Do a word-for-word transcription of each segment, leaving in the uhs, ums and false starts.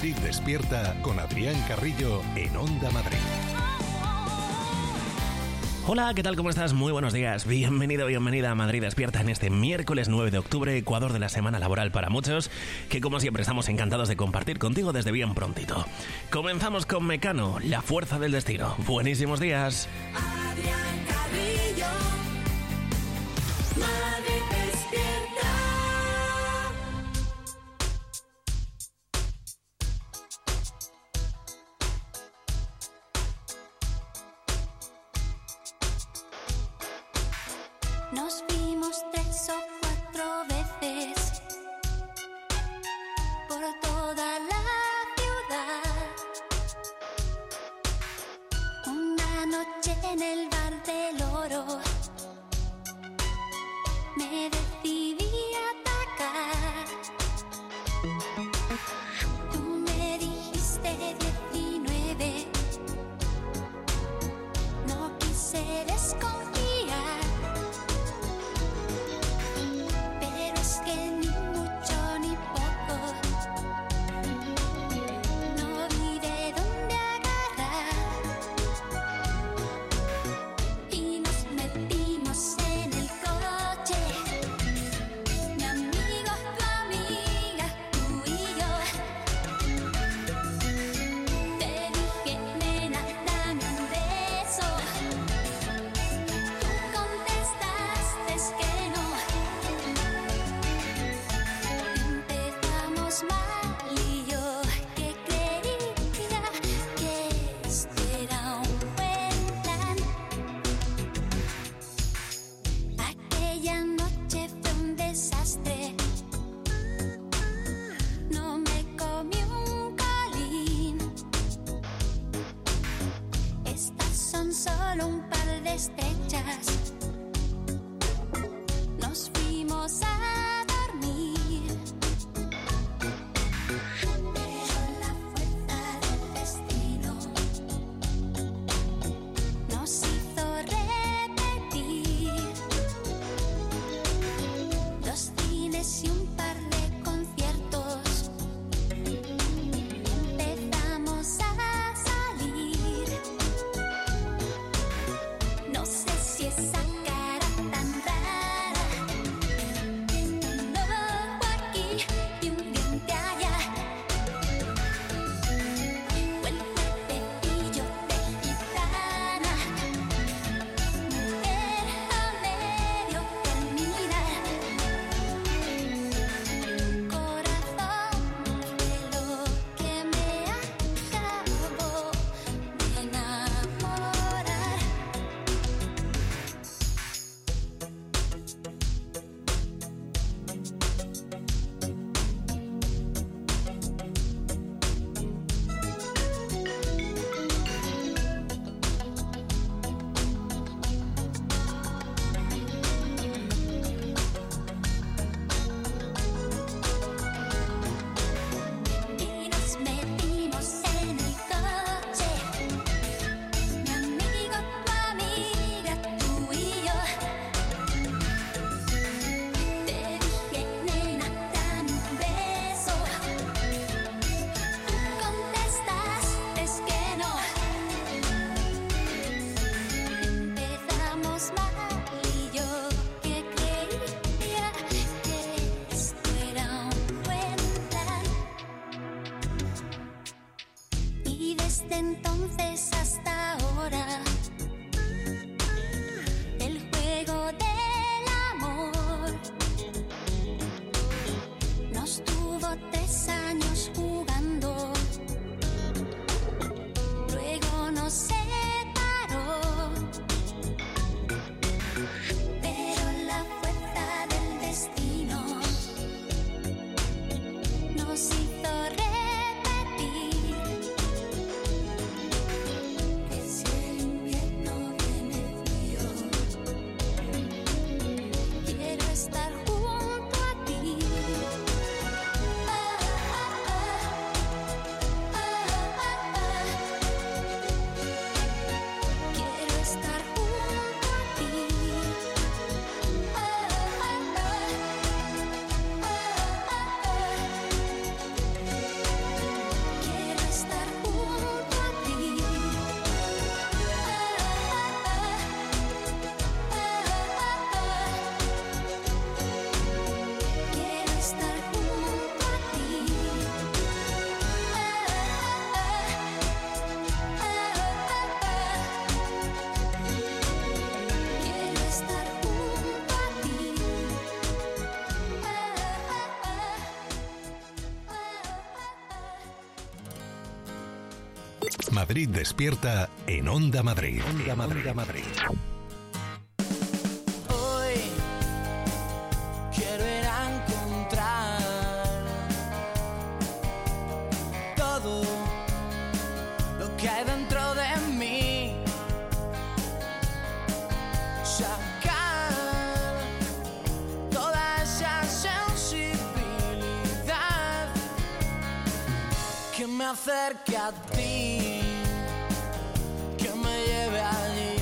Madrid Despierta con Adrián Carrillo en Onda Madrid. Hola, ¿qué tal? ¿Cómo estás? Muy buenos días. Bienvenido, bienvenida a Madrid Despierta en este miércoles nueve de octubre, Ecuador de la semana laboral para muchos, que como siempre estamos encantados de compartir contigo desde bien prontito. Comenzamos con Mecano, la fuerza del destino. Buenísimos días. Adrián Carrillo, Madrid Despierta. Nos vimos tres o cuatro veces por toda la ciudad. Una noche en el bar del Oro me decidí a atacar. Tú me dijiste diecinueve, no quise desconfiar. Nos hizo repetir. Madrid despierta en Onda Madrid. Onda Madrid. Onda Madrid. Hoy quiero ir a encontrar todo lo que hay dentro de mí, sacar toda esa sensibilidad que me acerque a ti, que me lleve allí.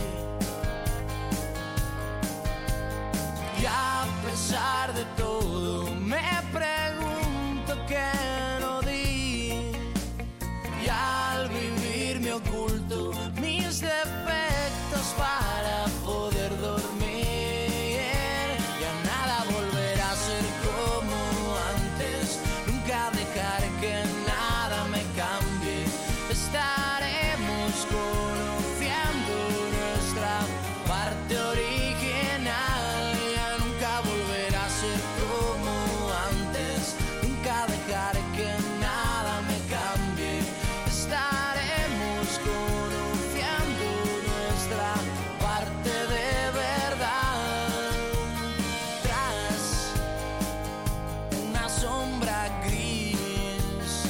Y a pesar de todo me pregunto qué no di, y al vivir me oculto mis defectos para poder dormir. Ya nada volverá a ser como antes, nunca dejar que nada me cambie. Estaremos conociendo nuestra parte original. Ya nunca volverá a ser como antes, nunca dejar que nada me cambie. Estaremos conociendo nuestra parte de verdad. Tras una sombra gris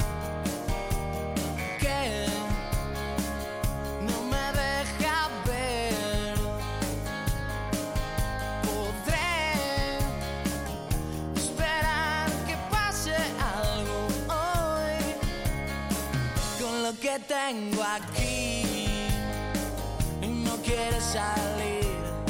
que no me deja ver, podré esperar que pase algo hoy con lo que tengo aquí y no quiere salir.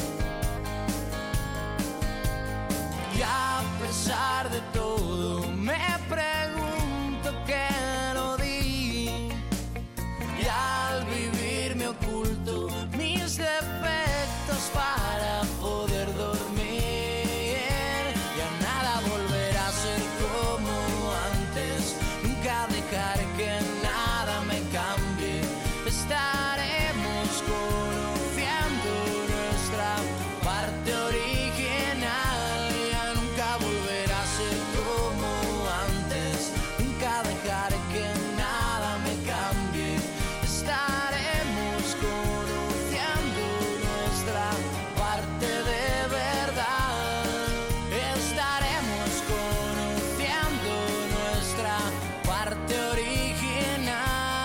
Y a pesar de todo me pregunto qué no di, y al vivir me oculto mis defectos para poder dormir. Ya nada volverá a ser como antes, nunca dejar que nada me cambie. Estaremos conociendo nuestra parte original. Ya nunca volverá a ser como antes, nunca dejar que nada me cambie. Estaremos conociendo nuestra parte de verdad. Estaremos conociendo nuestra parte original.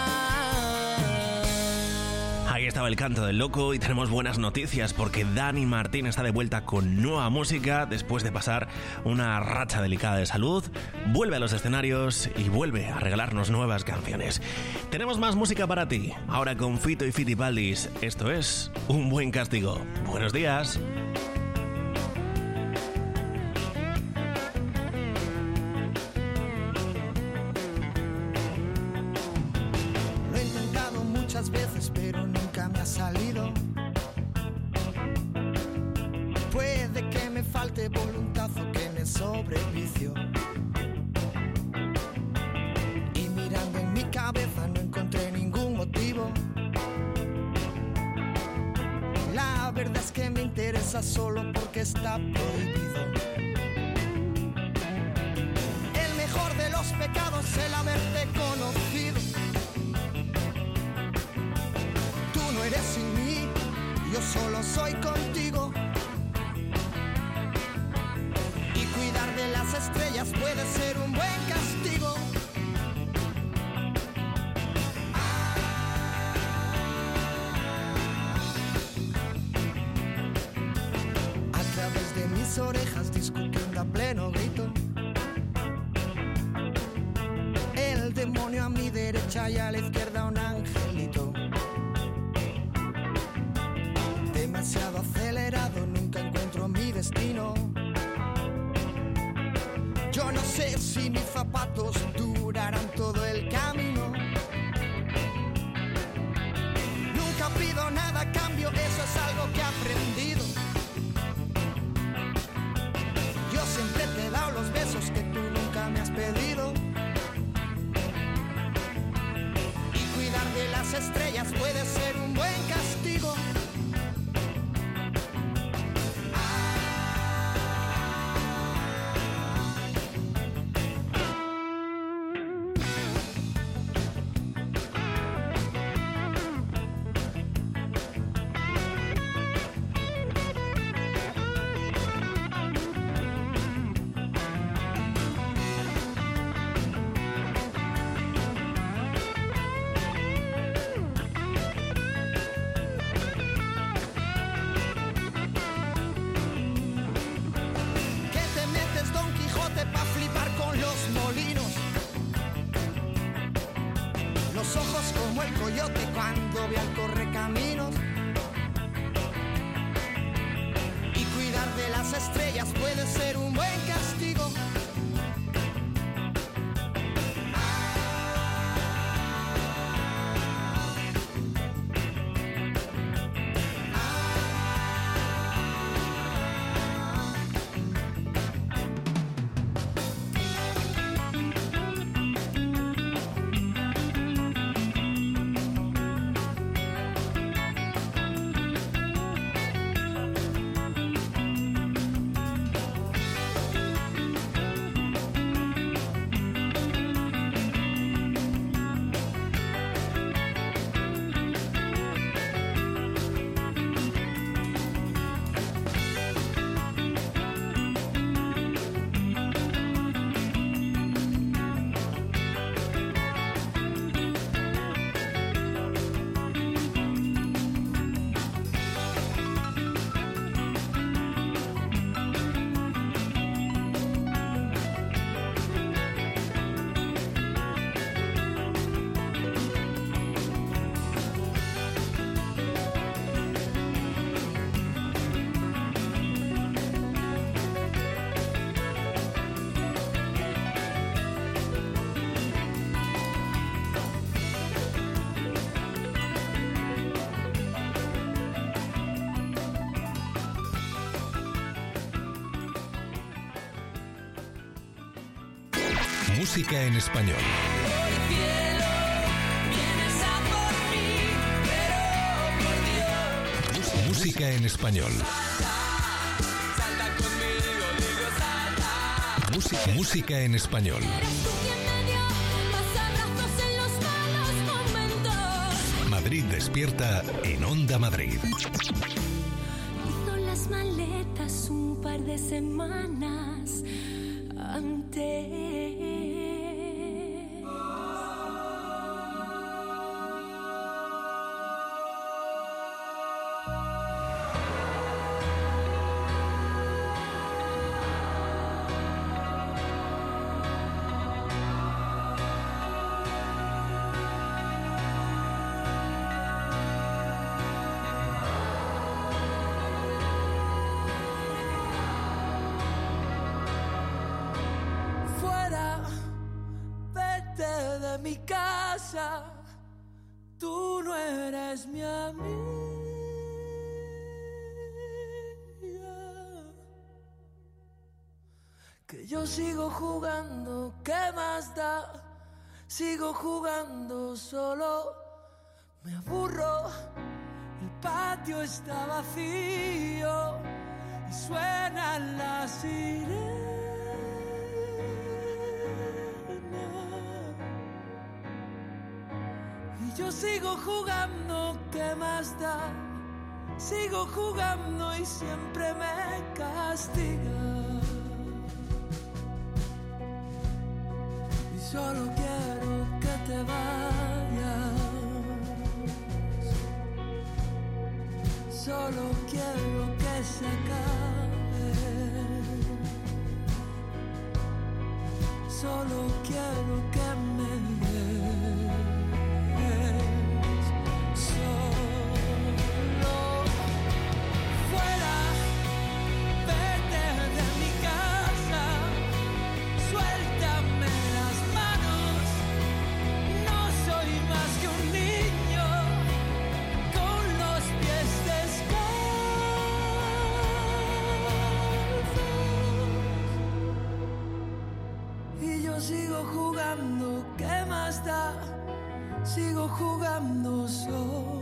Ahí estaba el canto del loco y tenemos buenas noticias porque Dani Martín está de vuelta con nueva música después de pasar una racha delicada de salud. Vuelve a los escenarios y vuelve a regalarnos nuevas canciones. Tenemos más música para ti, ahora con Fito y Fitipaldis. Esto es Un Buen Castigo. Buenos días. Lo he intentado muchas veces, pero nunca me ha salido. Puede que me falte voluntad o que me sobrevicio. Y mirando en mi cabeza no encontré ningún motivo. La verdad es que me interesa solo porque está prohibido. El mejor de los pecados es el haberte conocido. Tú no eres sin mí, yo solo soy contigo. Y cuidar de las estrellas puede ser un buen castigo. A través de mis orejas discutiendo a pleno grito. El demonio a mi derecha y a la izquierda un angelito. Demasiado acelerado, nunca encuentro mi destino. Yo no sé si mis zapatos durarán todo el camino. Nunca pido nada a cambio, eso es algo que he aprendido. Yo siempre te he dado los besos que tú nunca me has pedido. Y cuidar de las estrellas puede ser un buen castigo. el coyote cuando ve al correcaminos. Y cuidar de las estrellas puede ser un buen castigo. Música en español. Música en español. Música, música en español. Madrid despierta en Onda Madrid. Hizo las maletas un par de semanas antes. Mi casa, tú no eres mi amiga. Que yo sigo jugando, ¿qué más da? Sigo jugando solo, me aburro. El patio está vacío y suenan las sirenas. Yo sigo jugando, ¿qué más da? Sigo jugando y siempre me castiga. Y solo quiero que te vayas. Solo quiero que se acabe. Solo quiero que me des. Sigo jugando, ¿qué más da? Sigo jugando solo.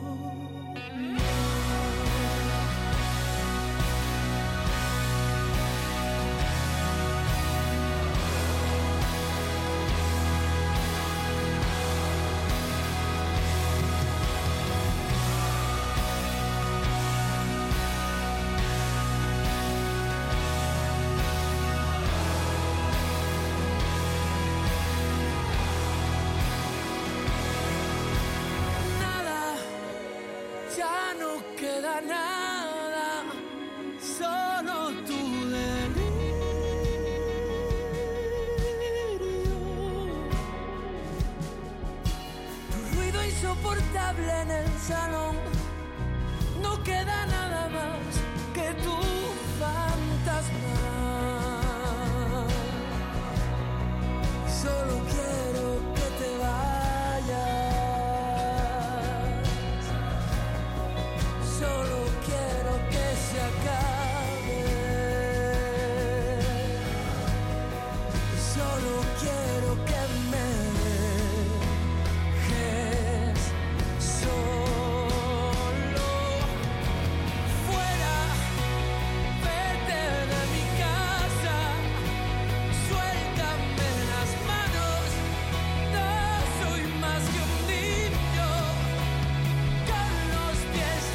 Nada, solo tu delirio. Tu ruido insoportable bailable en el salón. No queda nada más que tu fantasma. Solo quiero que te vayas. Solo quiero que se acabe. Solo quiero que me dejes solo. Fuera, vete de mi casa. Suéltame las manos. No soy más que un niño con los pies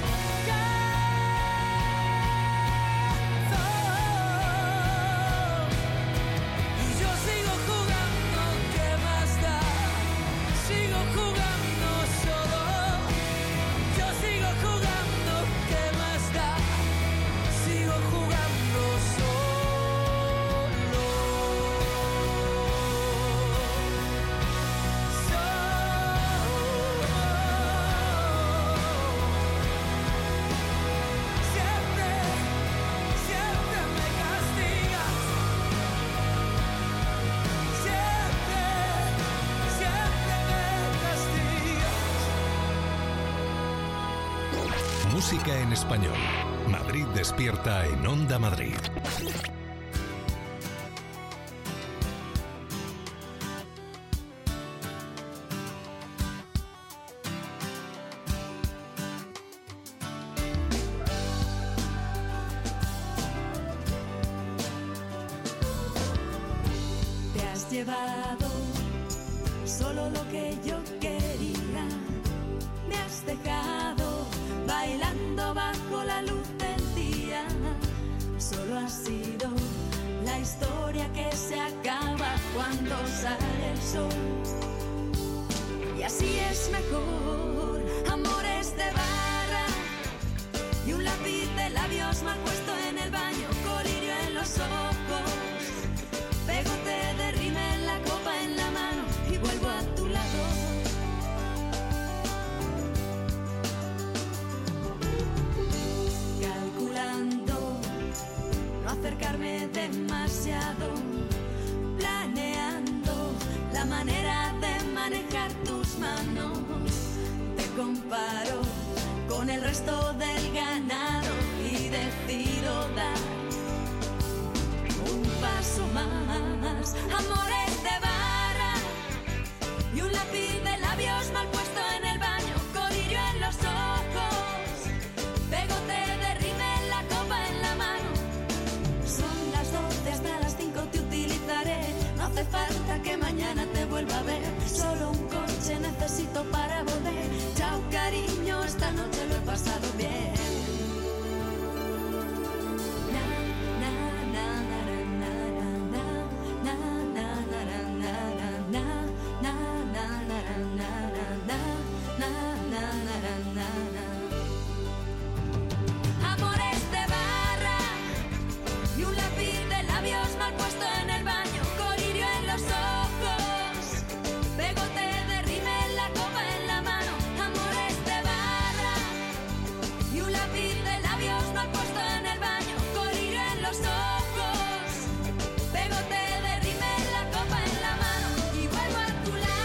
descalzos. Y yo sigo jugando, ¿qué más da? Sigo jugando solo. Yo sigo jugando, ¿qué más da? Sigo jugando solo. Siempre, siempre me castigas. Siempre, siempre me castigas. Música en español. Madrid despierta en Onda Madrid. Te has llevado solo lo que yo quería. Me has dejado bailando bajo la luz del día. Solo ha sido la historia que se acaba cuando sale el sol. Y así es mejor, amores de barra y un lápiz de labios mal puesto en el baño, colirio en los ojos. Pegote de rímel, la copa en la mano y vuelvo a tu lado. Calculando no acercarme demasiado, planeando la manera de manejar tus manos. Te comparo con el resto del ganado y decido dar un paso más. Amores de barra y un lápiz de labios mal puesto en el baño, colirio en los ojos, pegote de rímel, la copa en la mano. Son las doce, hasta las cinco te utilizaré. No hace falta que mañana te vuelva a ver. Solo un coche necesito para volver. Chao cariño, esta noche lo he pasado bien. Amores de barra y un lápiz de labios mal puesto en el baño, colirio en los ojos, pegote de rímel, la copa en la mano. Amores de barra y un lápiz de labios mal puesto en el baño, colirio en los ojos, pegote de rímel, la copa en la mano y vuelvo a tu lado.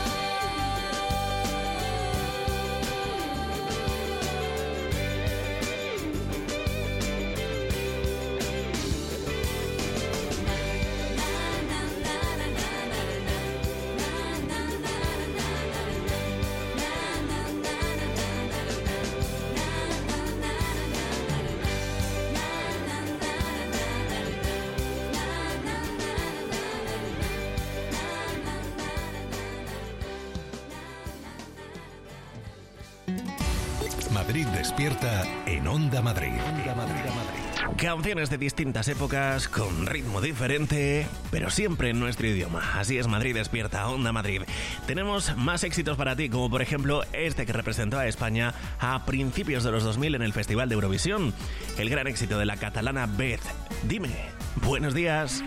Madrid despierta en Onda Madrid. Onda Madrid. Canciones de distintas épocas, con ritmo diferente, pero siempre en nuestro idioma. Así es, Madrid despierta, Onda Madrid. Tenemos más éxitos para ti, como por ejemplo este que representó a España a principios de los dos mil en el Festival de Eurovisión. El gran éxito de la catalana Beth. Dime, buenos días.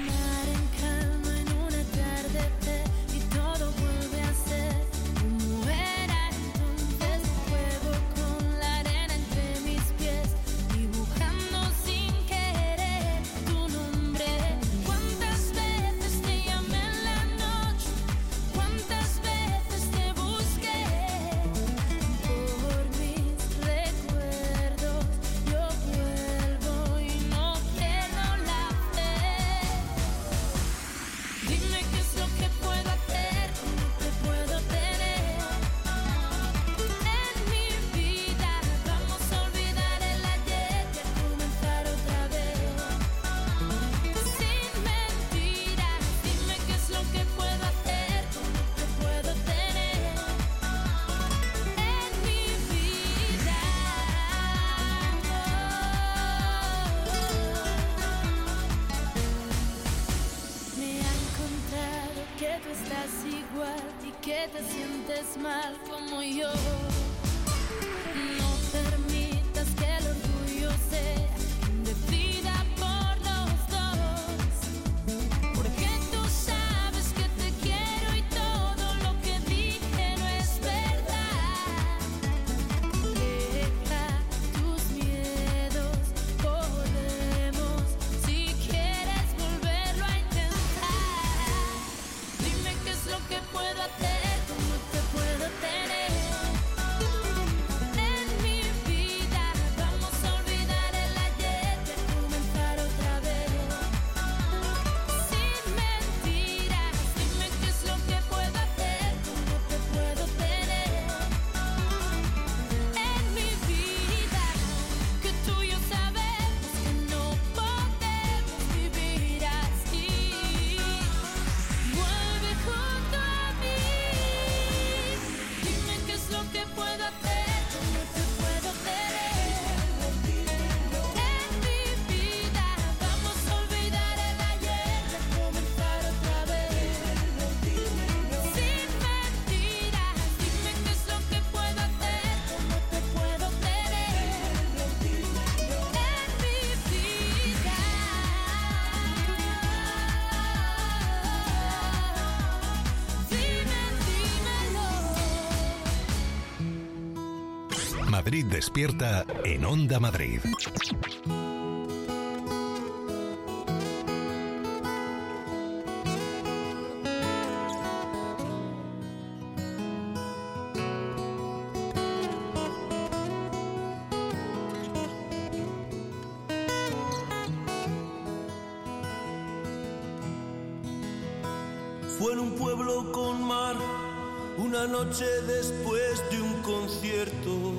Y todo vuelve a ser como era entonces. tú estás igual y que te sientes mal como yo. No permitas que el orgullo sea quien decida por los dos, porque tú sabes que te quiero y todo lo que dije no es verdad. Deja tus miedos, podemos, si quieres volverlo a intentar. Dime qué es lo que puedo hacer, cómo te puedo tener. Madrid despierta en Onda Madrid. Fue en un pueblo con mar, una noche después de un concierto.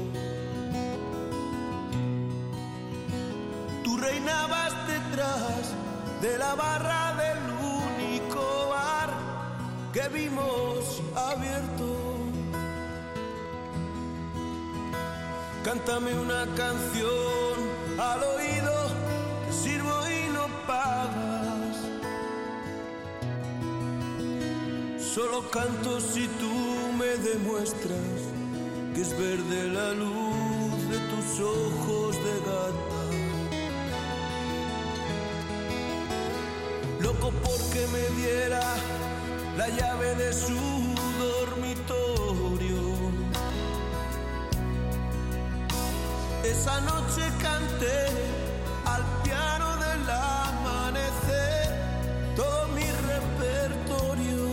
Tú reinabas detrás de la barra del único bar que vimos abierto. Cántame una canción al oído, te sirvo y no pagas. Solo canto si tú me demuestras que es verde la luz de tus ojos de gata. Loco porque me diera la llave de su dormitorio. Esa noche canté al piano del amanecer todo mi repertorio.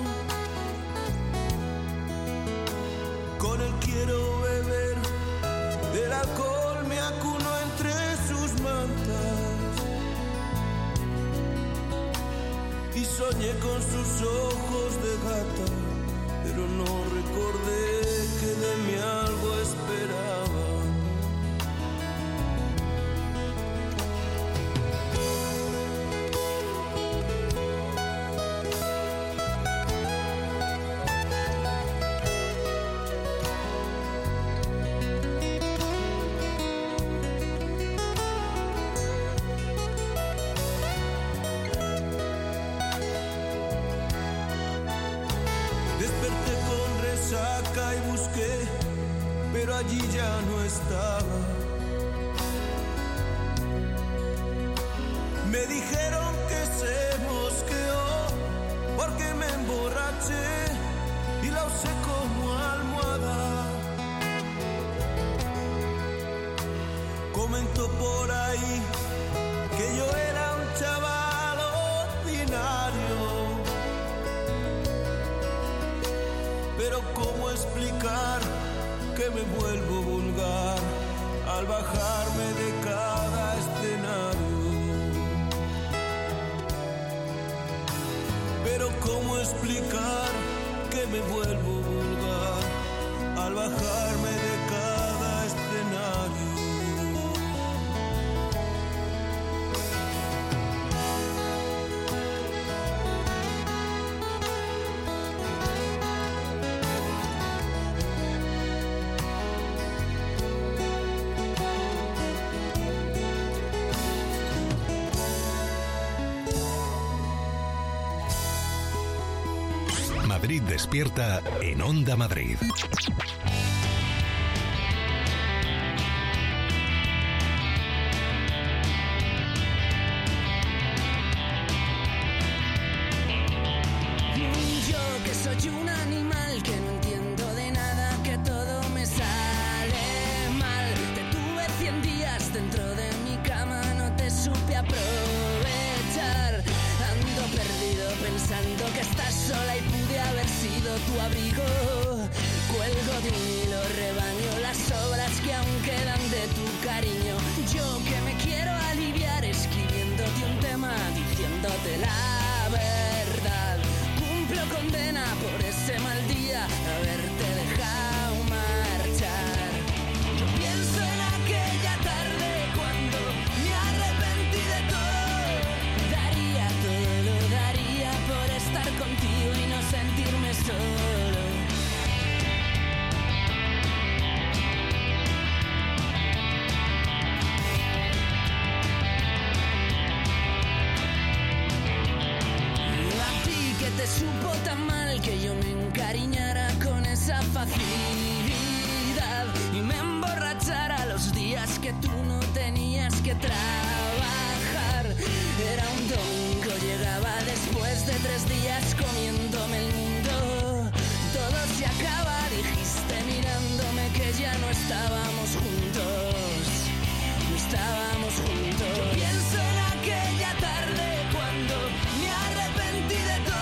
Con él quiero beber, del alcohol me acuno entre sus mantas. Y soñé con sus ojos de gata, pero no recordé que de mí algo esperaba. Y busqué, pero allí ya no estaba. Me dijeron que se mosqueó porque me emborraché y la usé como almohada. Comentó por ahí que yo era un chaval ordinario. Pero ¿cómo explicar que me vuelvo vulgar al bajarme de cada escenario? Pero ¿cómo explicar que me vuelvo vulgar al bajarme de cada escenario? Madrid despierta en Onda Madrid. Yo que soy un animal que no entiendo de nada, que todo me sale mal. Te tuve cien días dentro de mi cama, no te supe aprovechar. Ando perdido pensando que estás sola y pude haber sido tu abrigo. Cuelgo de un hilo, rebaño las sobras que aún quedan de tu cariño. Yo que me quiero aliviar escribiéndote un tema, diciéndote la verdad. Cumplo condena por ese mal día, haberte dejado marchar. Yo pienso en aquella tarde cuando me arrepentí de todo. Daría todo, lo daría por estar contigo y no sentirme solo. Te supo tan mal que yo me encariñara con esa facilidad y me emborrachara los días que tú no tenías que trabajar. Era un domingo, llegaba después de tres días comiéndome el mundo. Todo se acaba, dijiste mirándome que ya no estábamos juntos. No estábamos juntos. Yo pienso en aquella tarde cuando me arrepentí de todo.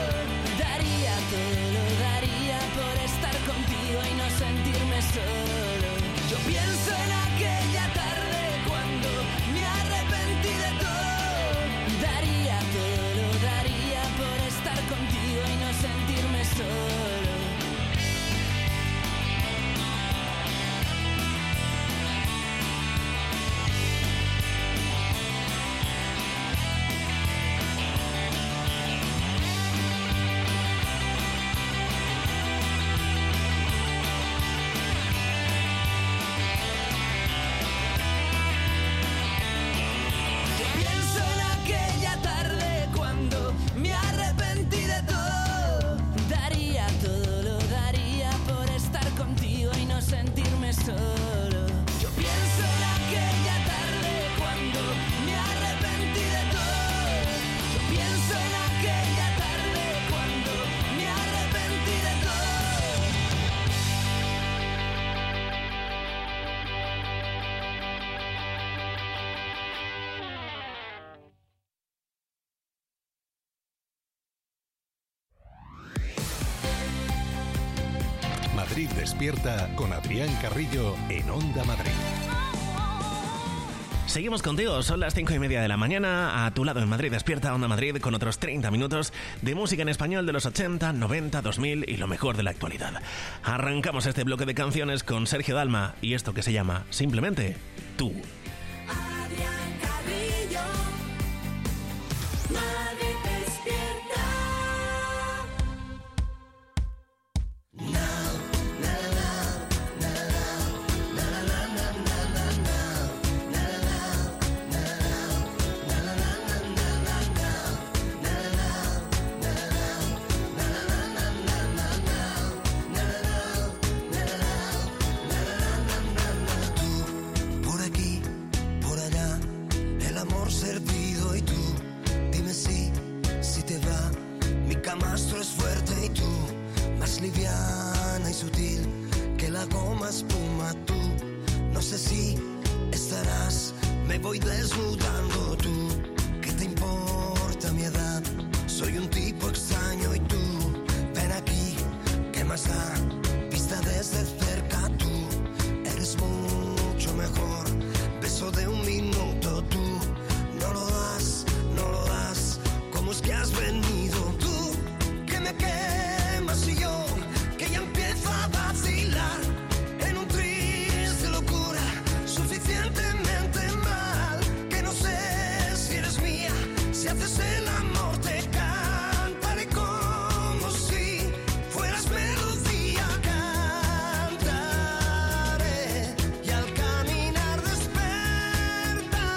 Y no sentirme solo. Yo pienso en aquella tarde cuando me arrepentí de todo. Daría todo, lo daría por estar contigo y no sentirme solo. Solo. Yo pienso en aquella tarde cuando me arrepentí de todo. Yo pienso en aquella tarde cuando me arrepentí de Madrid despierta con Adrián Carrillo en Onda Madrid. Seguimos contigo, son las cinco y media de la mañana, a tu lado en Madrid despierta Onda Madrid con otros treinta minutos de música en español de los ochenta, noventa, dos mil y lo mejor de la actualidad. Arrancamos este bloque de canciones con Sergio Dalma y esto que se llama simplemente Tú. Adrián Carrillo, Madrid despierta. Camastro es fuerte y tú, más liviana y sutil que la goma espuma tú. No sé si estarás, me voy desnudando tú. ¿Qué te importa mi edad? Soy un tipo extraño y tú, ven aquí, ¿qué más da? Vista desde cerca tú, eres mucho mejor. Beso de un minuto tú, no lo das, no lo das. ¿Cómo es que has venido tú? Me quemas y yo que ya empiezo a vacilar en un triste locura suficientemente mal que no sé si eres mía. Si haces el amor te cantaré como si fueras melodía. Cantaré y al caminar despertaré.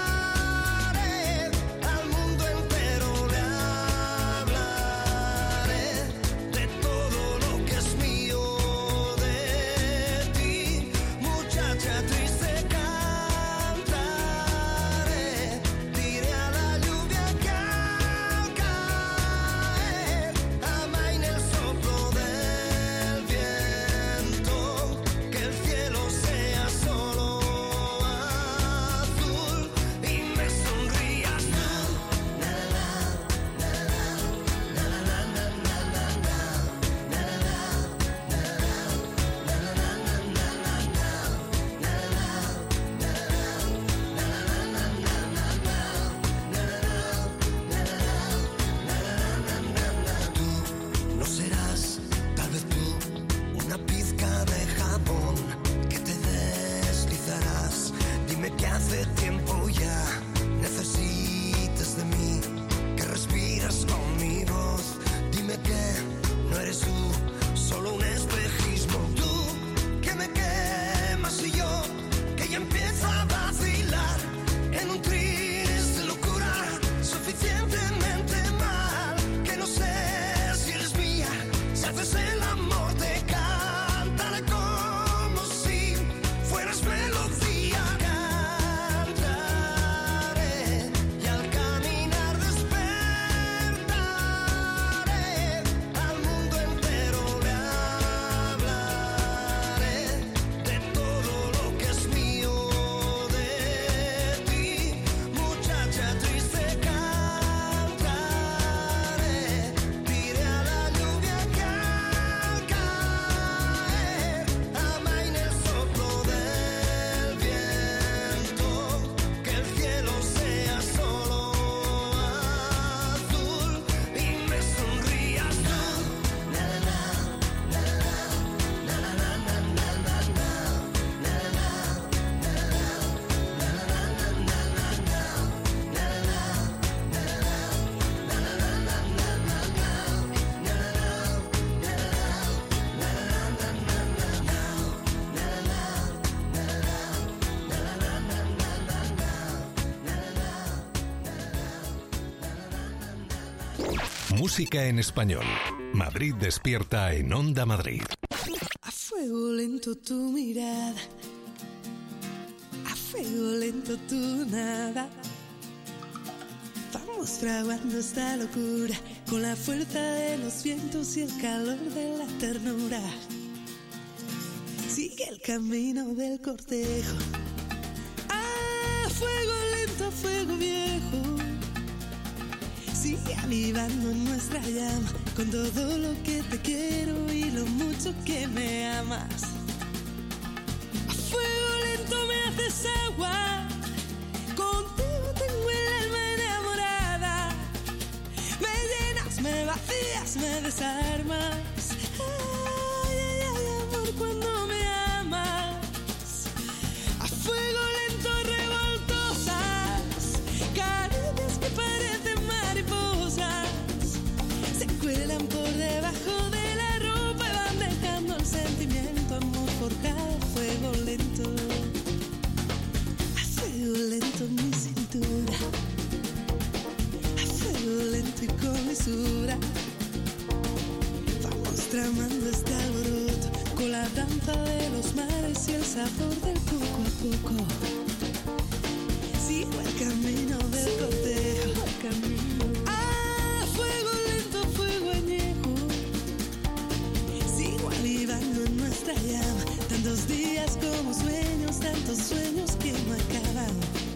música en español. Madrid despierta en Onda Madrid. A fuego lento tu mirada, a fuego lento tu nada. Vamos fraguando esta locura con la fuerza de los vientos y el calor de la ternura. Sigue el camino del cortejo, a fuego lento, a fuego viejo. Sigue avivando nuestra llama con todo lo que te quiero y lo mucho que me amas. A fuego lento me haces agua, contigo tengo el alma enamorada. Me llenas, me vacías, me desarmas. Ay, ay, ay, amor, cuando me amas. A fuego lento revoltosas, caricias que parecen mariposas. Se cuelan por debajo de la ropa y van dejando el sentimiento, amor forjado a fuego lento. A fuego lento mi cintura, a fuego lento y con mesura. Vamos tramando este alboroto con la danza de los mares y el sabor del poco a poco. Sigo el camino del cortejo, a fuego lento, fuego añejo. Sigo avivando en nuestra llama, tantos días como sueños, tantos sueños que no acaban.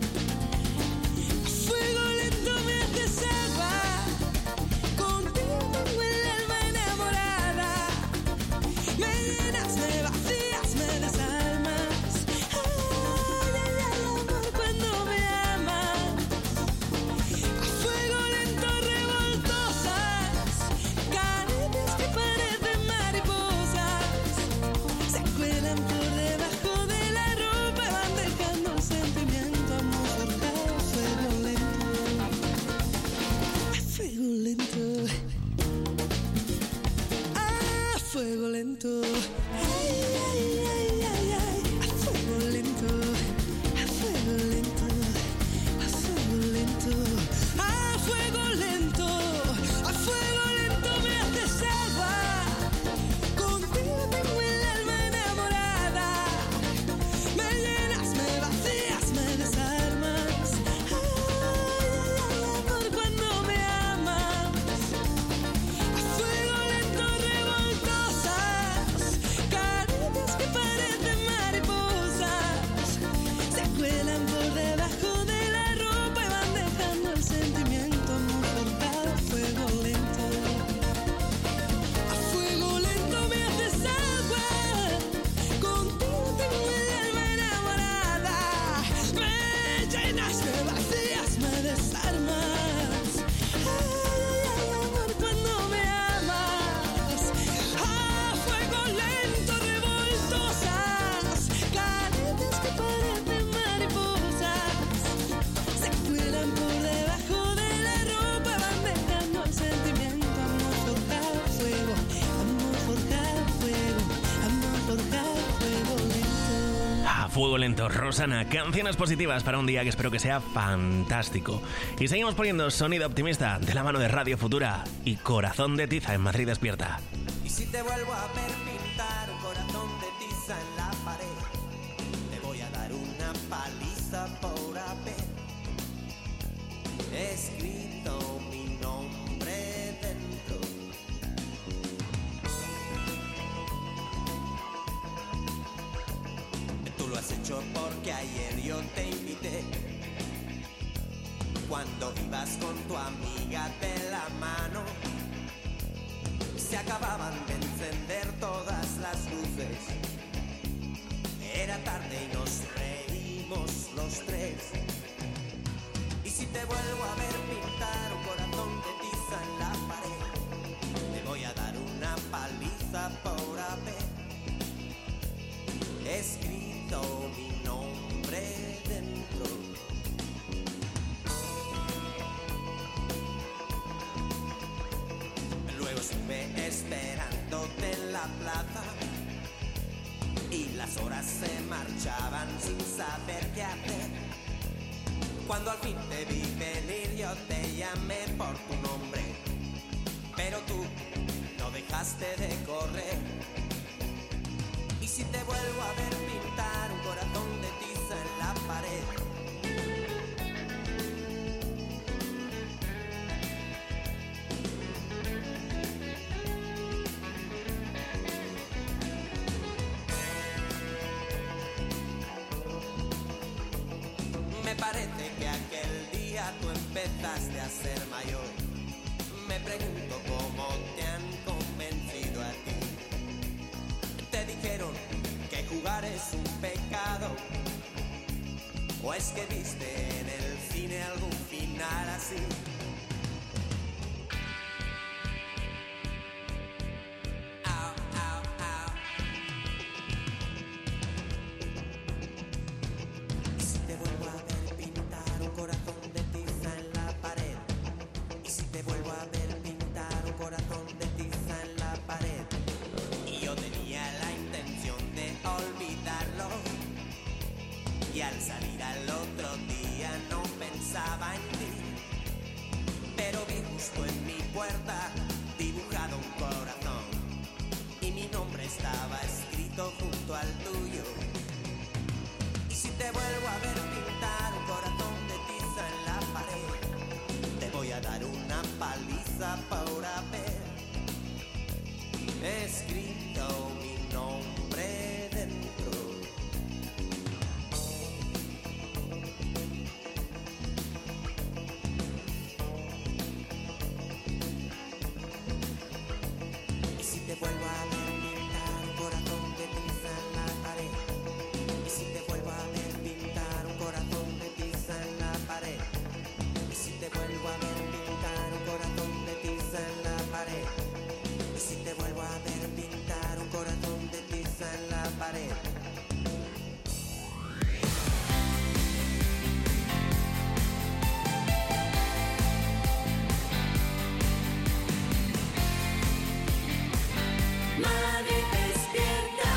A fuego lento me haces agua, contigo tengo el alma enamorada. Me llenas, me vacías, me desarmas. Ay, ay, ay, amor, cuando me amas. A fuego lento revoltosas, caricias que parecen mariposas. Se cuelan por debajo de la ropa y van dejando el sentimiento, amor forjado a fuego lento. A fuego lento, a fuego lento. Ay, ay, ay, ay, ay. A fuego lento, a fuego lento, a fuego lento, a fuego lento, a fuego lento me haces agua, contigo tengo el alma enamorada. Me llenas, me vacías, me desarmas. Ay, ay, ay, amor, cuando me amas. A fuego lento revoltosas, caricias que parecen mariposas. Se cuelan por debajo de la ropa y van dejando el sentimiento, amor forjado a fuego lento. A fuego lento me haces agua, contigo tengo el alma enamorada. Me llenas, me vacías, me desarmas. Ay, ay, ay, amor, cuando me amas. A fuego lento revoltosas, caricias que parecen mariposas. Se cuelan por debajo de la ropa, van dejando el sentimiento, amor forjado a fuego, amor forjado a fuego, amor forjado a fuego lento. A fuego lento, Rosana. Canciones positivas para un día que espero que sea fantástico. Y seguimos poniendo sonido optimista de la mano de Radio Futura y Corazón de Tiza en Madrid despierta. Y si te vuelvo a ver pintar un corazón de tiza en la pared, te voy a dar una paliza por haber escrito mi nombre dentro. Tú lo has hecho porque ayer yo te invité, cuando ibas con tu amiga de la mano. Se acababan de encender todas las luces. Era tarde y nos reímos los tres. Y si te vuelvo a ver pintar un corazón de tiza en la pared, te voy a dar una paliza por haber escrito mi nombre dentro. Luego estuve esperándote en la plaza y las horas se marchaban sin saber qué hacer. Cuando al fin te vi venir yo te llamé por tu nombre pero tú no dejaste de correr. Y si te vuelvo a ver pintar un corazón de tiza en la pared, me parece que aquel día tú empezaste a ser mayor. Me pregunto cómo te han convencido a ti. Te dijeron que jugar es un pecado, o es que viste en el cine algún final así. Au, au, au. Y si te vuelvo a ver pintar un corazón de tiza en la pared, y si te vuelvo a ver pintar un corazón de tiza en la pared, y yo tenía la intención de olvidarlo, y al salir al otro día no pensaba en ti, pero vi justo en mi puerta dibujado un corazón, y mi nombre estaba escrito junto al tuyo. Y si te vuelvo a ver pintar un corazón de tiza en la pared, te voy a dar una paliza por haber escrito mi nombre dentro. Y si te vuelvo a ver pintar un corazón de tiza en la pared, y si te vuelvo a ver pintar un corazón de tiza en la pared, y si te vuelvo a ver pintar un corazón de tiza en la pared, y si te vuelvo a ver pintar un corazón de tiza en la pared. Madrid despierta.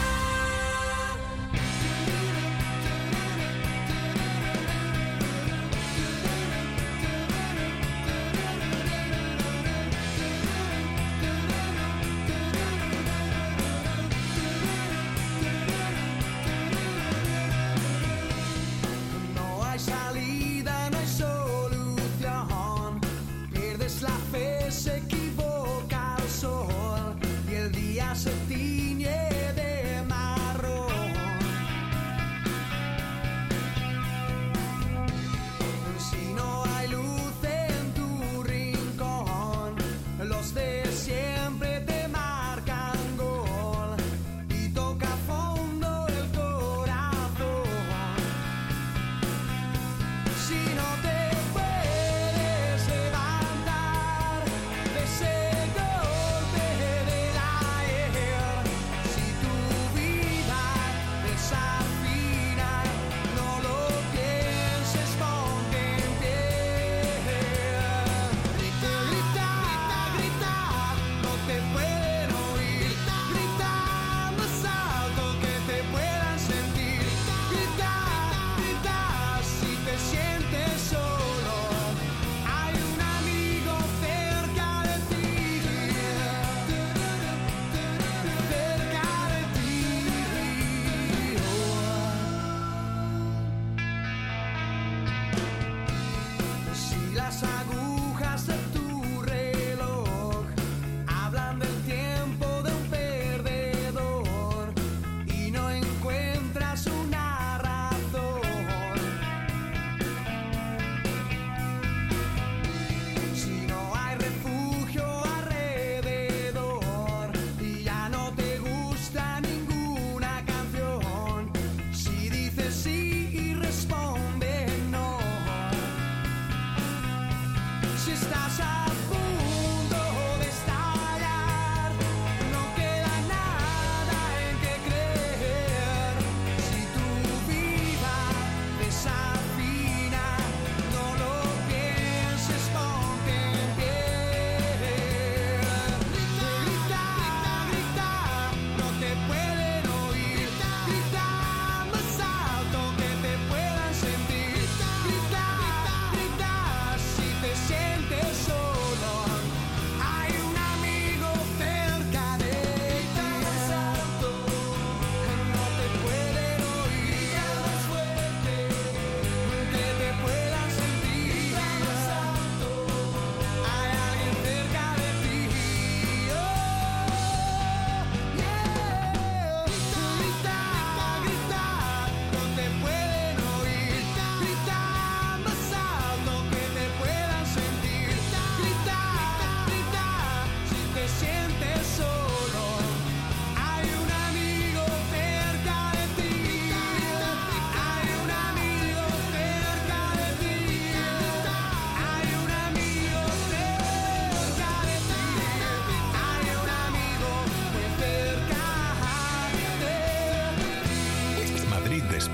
No hay salida, no hay solución. Pierdes la fe, se equivoca el sol y el día se tira.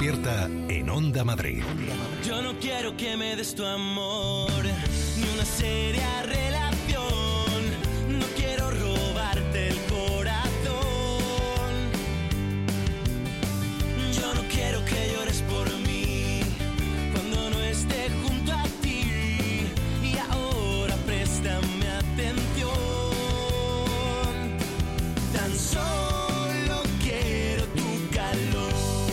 Despierta en Onda Madrid. Yo no quiero que me des tu amor, ni una seria relación. No quiero robarte el corazón. Yo no quiero que llores por mí cuando no esté junto a ti. Y ahora préstame atención. Tan solo quiero tu calor.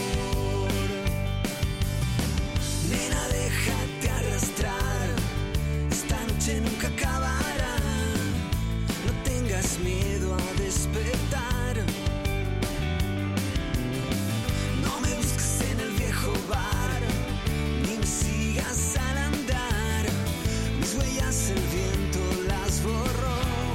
Nena, déjate arrastrar. Esta noche nunca acabará. No tengas miedo a despertar. No me busques en el viejo bar, ni me sigas al andar. Mis huellas el viento las borró.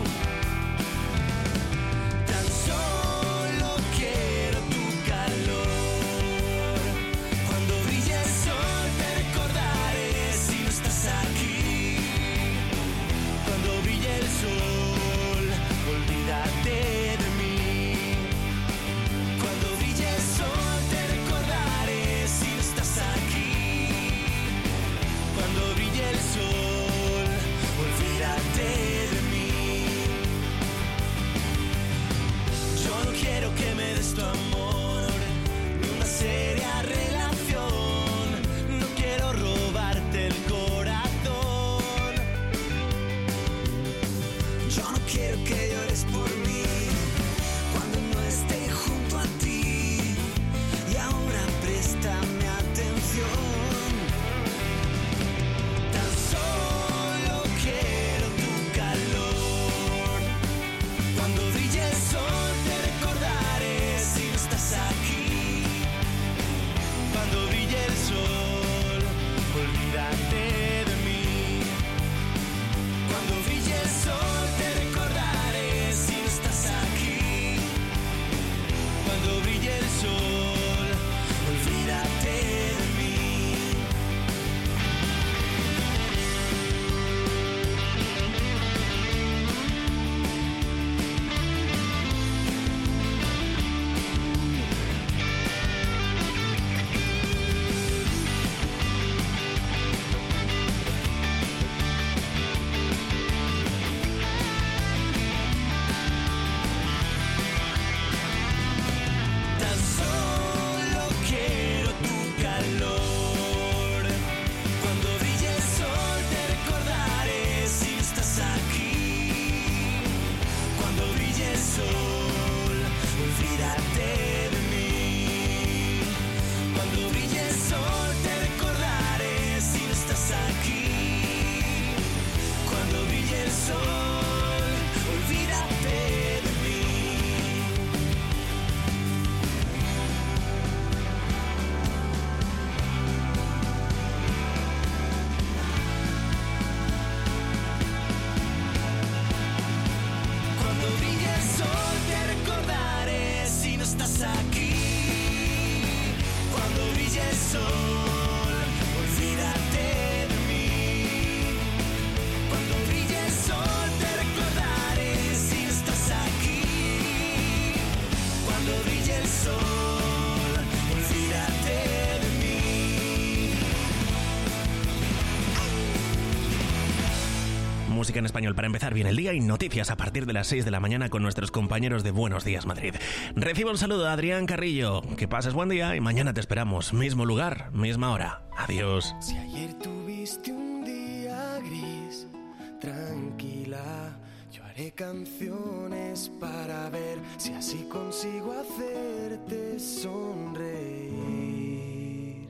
Tan solo quiero tu calor. Cuando brille el sol te recordaré si no estás aquí. Cuando brille el sol, olvídate de mí. Cuando brille el sol te recordaré si no estás aquí. Cuando brille el sol, olvídate de mí. Yo no quiero que me des tu amor, ni una seria relación. No quiero robarte el corazón. Yo no quiero que llores por mí cuando no esté junto a ti. Y ahora préstame atención. Tan solo quiero tu calor. Cuando brille el sol te recordaré si no estás aquí. Cuando brille el sol, olvídate de mí. Cuando brille el sol te recordaré si no estás aquí. Cuando brille el sol, olvídate de mí. Tan solo quiero tu calor. Cuando brille el sol te recordaré si no estás aquí. Cuando brille el sol, olvídate de mí. Cuando brille el sol te recordaré si no estás aquí. Cuando brille el sol, olvídate de mí. Cuando brille el sol te recordaré si no estás aquí. Cuando brille el sol, olvídate de mí. Cuando brille el sol te recordaré si no estás aquí. Cuando brille el sol, olvídate de mí. Música en español para empezar bien el día y noticias a partir de las seis de la mañana con nuestros compañeros de Buenos Días Madrid. Recibo un saludo de Adrián Carrillo. Que pases buen día y mañana te esperamos. Mismo lugar, misma hora. Adiós. Si ayer tuviste un día gris, tranquila, yo haré canciones para ver si así consigo hacerte sonreír.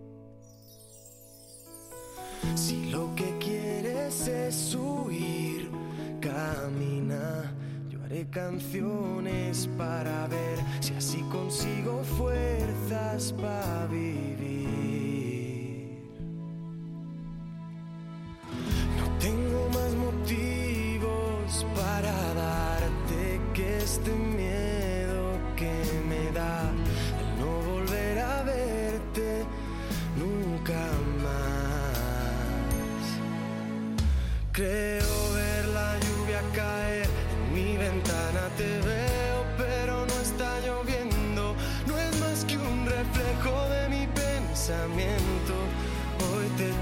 Si lo que quieres es huir, camina, yo haré canciones para ver si así consigo fuerzas para vivir. No tengo más motivos para darte que este miedo que me da al no volver a verte nunca más. Creo ver la lluvia caer en mi ventana, te veo pero no está lloviendo, no es más que un reflejo de mi pecho.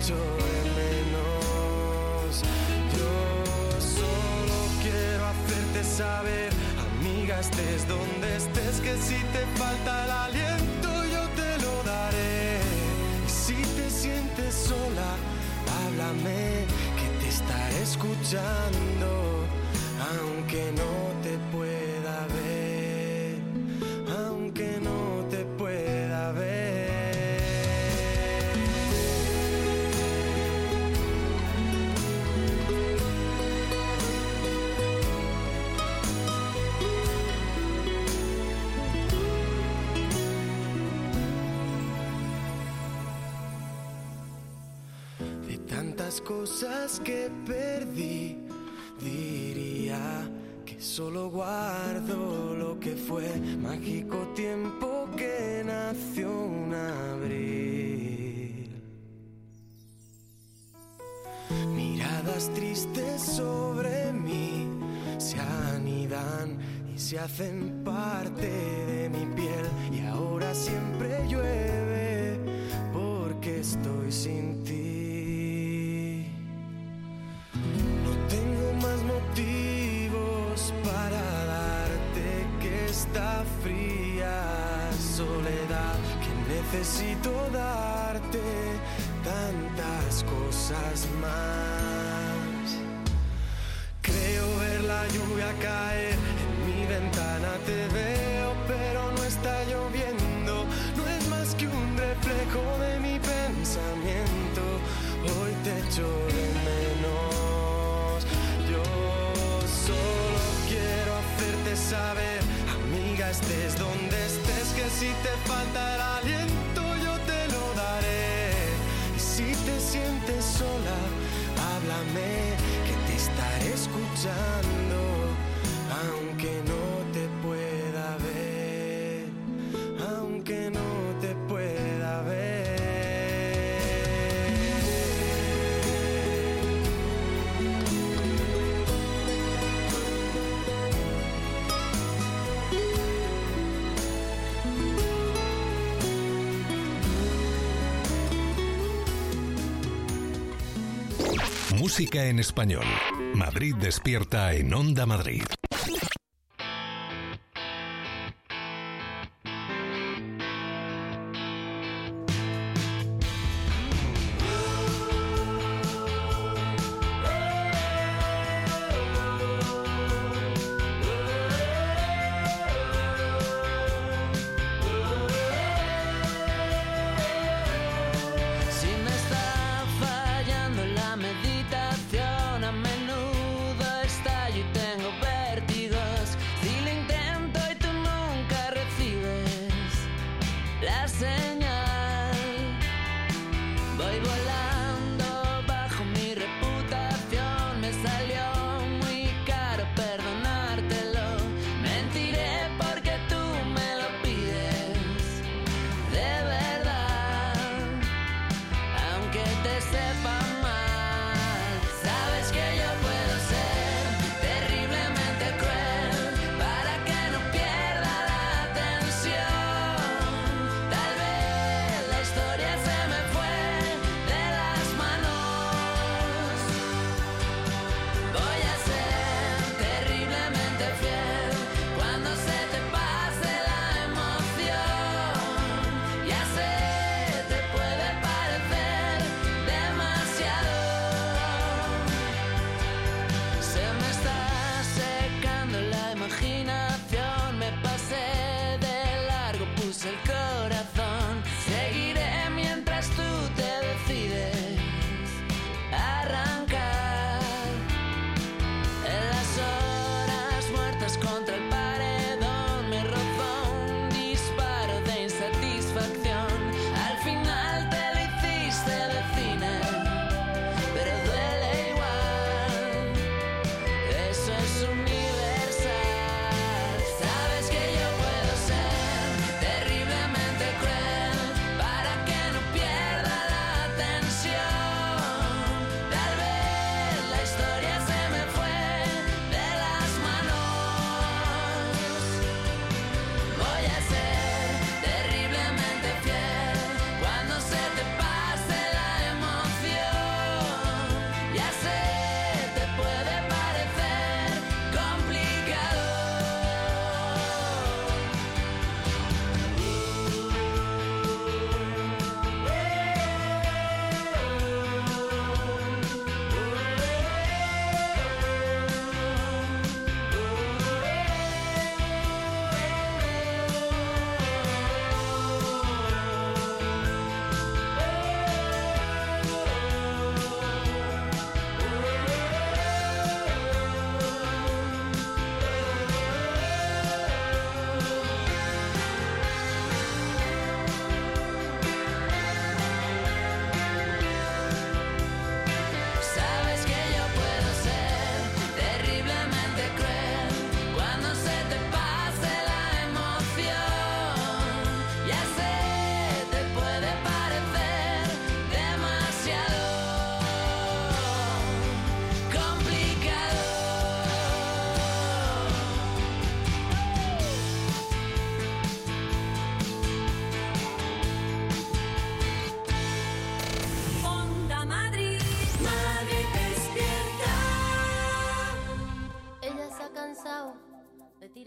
echo de menos. Yo solo quiero hacerte saber, amiga, estés donde estés, que si te falta el aliento yo te lo daré. Y si te sientes sola, háblame, que te estaré escuchando, aunque no te pueda ver, aunque no te pueda ver. De tantas cosas que perdí, diría que solo guardo lo que fue mágico tiempo que nació un abril. Miradas tristes sobre mí se anidan y se hacen parte de mi piel, y ahora siempre llueve porque estoy sin ti. Más motivos para darte que esta fría soledad, que necesito darte tantas cosas más. Creo ver la lluvia caer en mi ventana, te veo pero no está lloviendo, no es más que un reflejo de mi pensamiento. Hoy te echo de menos. Saber, amiga, estés donde estés, que si te falta el aliento yo te lo daré. Y si te sientes sola, háblame, que te estaré escuchando, aunque no te pueda ver, aunque no te pueda ver. Música en español. Madrid despierta en Onda Madrid. A menudo estallo y tengo vértigo.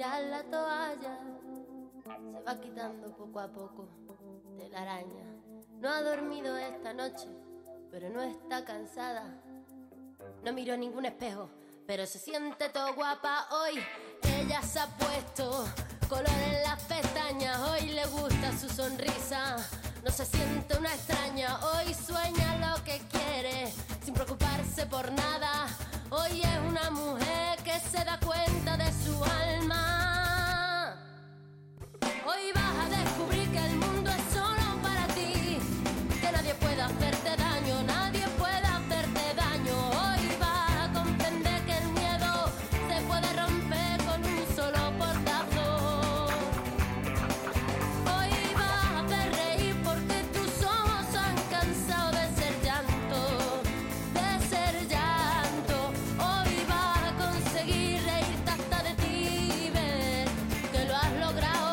tirar la toalla. Se va quitando poco a poco de la araña. No ha dormido esta noche, pero no está cansada. No miró ningún espejo, pero se siente todo guapa hoy. Ella se ha puesto color en las pestañas. Hoy le gusta su sonrisa. No se siente una extraña. Hoy sueña lo que quiere, sin preocuparse por nada. Hoy es una mujer que se da cuenta de su alma. Hoy vas a descubrir que el mundo es solo para ti, que nadie puede hacerte daño, nadie puede hacerte daño. Hoy vas a comprender que el miedo se puede romper con un solo portazo. Hoy vas a hacer reír porque tus ojos han cansado de ser llanto, de ser llanto. Hoy vas a conseguir reírte hasta de ti y ver que lo has logrado.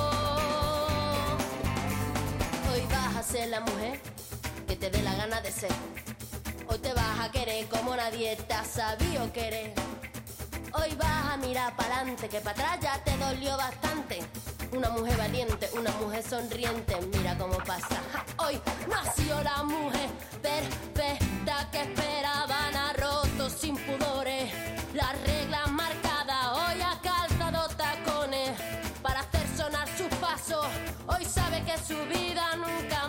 Hoy vas a ser la mujer que te dé la gana de ser. Hoy te vas a querer como nadie te ha sabido querer. Hoy vas a mirar para adelante, que para atrás ya te dolió bastante. Una mujer valiente, una mujer sonriente, mira cómo pasa. Ja, hoy nació la mujer perfecta que esperaban. Ha roto sin pudores las reglas marcadas. Hoy ha calzado tacones para hacer sonar sus pasos. Hoy sabe que su vida nunca